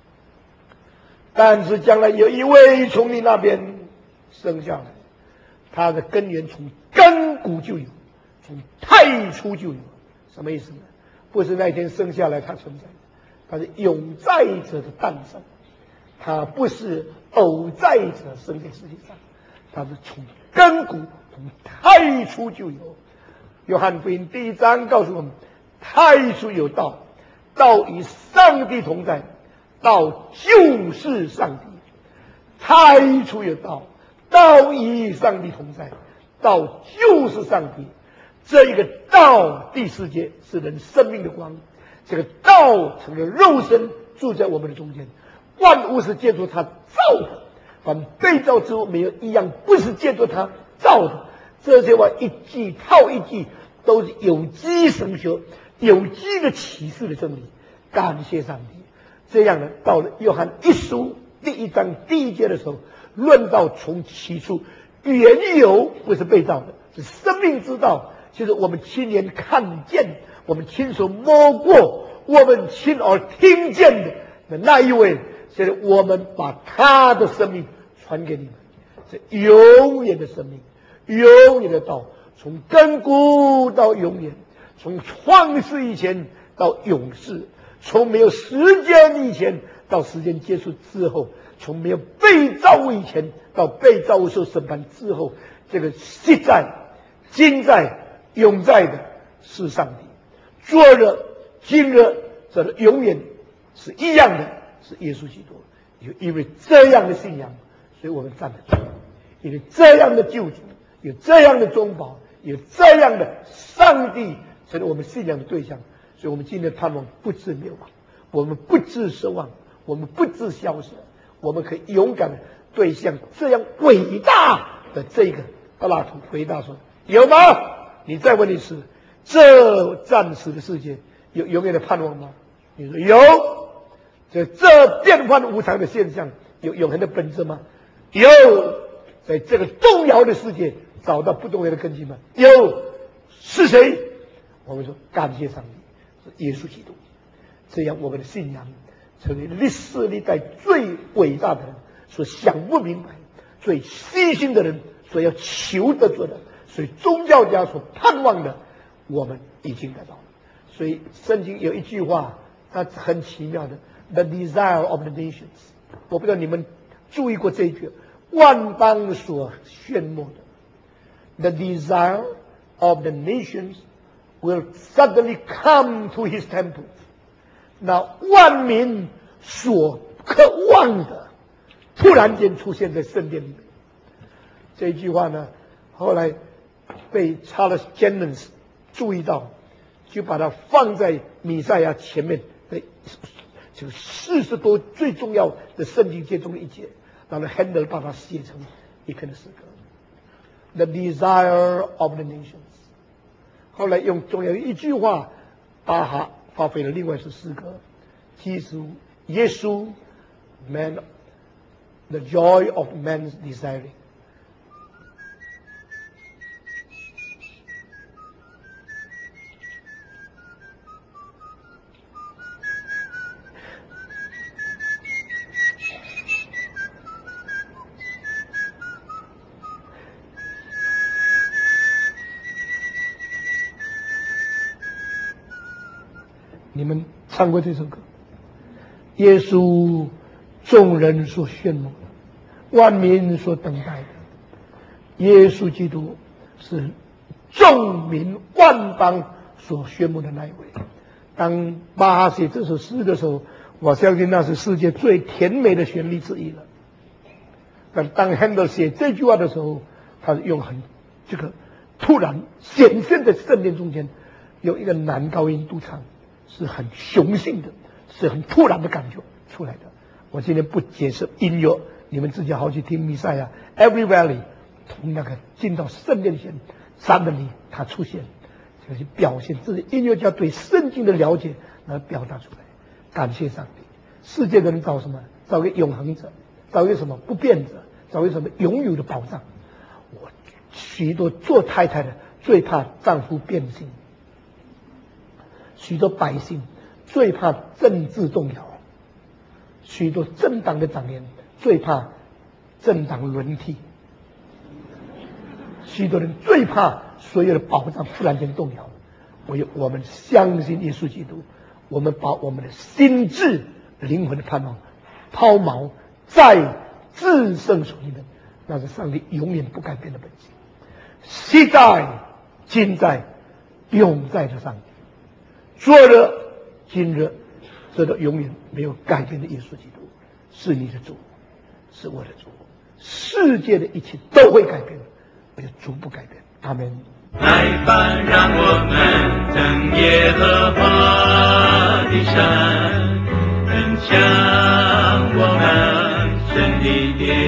但是将来有一位从你那边生下来，他的根源从亘古就有，从太初就有。什么意思呢？不是那一天生下来他存在的，他是永在者的诞生，他不是偶在者生在世界上，他是从亘古从太初就有。约翰福音第一章告诉我们，太初有道，道与上帝同在，道就是上帝。太初有道，道与上帝同在，道就是上帝。这一个道，第四节是人生命的光，这个道成了肉身，住在我们的中间。万物是借助他造的，凡被造之物没有一样不是借助他造的。这些话一句套一句，都是有机神学、有机的启示的真理。感谢上帝。这样呢，到了约翰一书第一章第一节的时候，论到从起初原有，不是被造的，是生命之道，就是我们亲眼看见，我们亲手摸过，我们亲耳听见的那一位，现在我们把他的生命传给你们，是永远的生命，永远的道，从亘古到永远，从创世以前到永世，从没有时间以前到时间结束之后，从没有被造以前到被造受审判之后，这个昔在、今在、永在的是上帝。昨日、今日，这个永远是一样的，是耶稣基督。因为这样的信仰，所以我们站得住；因为这样的救主，有这样的中保，有这样的上帝成为我们信仰的对象，所以我们今天盼望不致灭亡，我们不致失望，我们不致消失，我们可以勇敢的对向这样伟大的这个柏拉图回答说：有吗？你再问一次，这暂时的世界有永远的盼望吗？你说有。在这变幻无常的现象有永恒的本质吗？有。在这个动摇的世界找到不动摇的根基吗？有。是谁？我们说感谢上帝，是耶稣基督。这样我们的信仰成为历史历代最伟大的人所想不明白、最细心的人所要求得做的，所以宗教家所盼望的，我们已经得到了。所以圣经有一句话，它很奇妙的 ，The desire of the nations。我不知道你们注意过这一句，万邦所炫目的 ，The desire of the nations will suddenly come to his temple。那万民所渴望的，突然间出现在圣殿里面。 这一句话呢，后来被 Charles Jennens 注意到，就把它放在弥赛亚前面的就四十多最重要的圣经节中的一节，然后 Handel 把它写成一篇的诗歌 ，The Desire of the Nations。后来用重要的一句话，把它发挥了另外一首诗歌，基督耶稣 Man the joy of man's desiring。你们唱过这首歌？耶稣，众人所羡慕的，万民所等待的，耶稣基督是众民万邦所羡慕的那一位。当巴哈写这首诗的时候，我相信那是世界最甜美的旋律之一了。但当 Handel 写这句话的时候，他用很这个突然显现在圣殿中间，有一个男高音独唱。是很雄性的，是很突然的感觉出来的。我今天不解释音乐，你们自己好好去听弥赛亚 Every Valley， 从那个进到圣殿前 ，suddenly 他出现，就是表现这是音乐家对圣经的了解，然后表达出来。感谢上帝，世界的人找什么？找个永恒者，找一个什么不变者，找一个什么永有的保障。我许多做太太的最怕丈夫变心。许多百姓最怕政治动摇，许多政党的党员最怕政党轮替，许多人最怕所有的保障突然间动摇。我有我们相信耶稣基督，我们把我们的心智、灵魂的盼望抛锚在至圣所里面，那是上帝永远不改变的本性，昔在、今在、永在的上帝。昨日、今日，这个永远没有改变的耶稣基督，是你的主，是我的主。世界的一切都会改变，唯有主不改变。阿门。 来吧，让我们登耶和华的山，分享我们神的殿。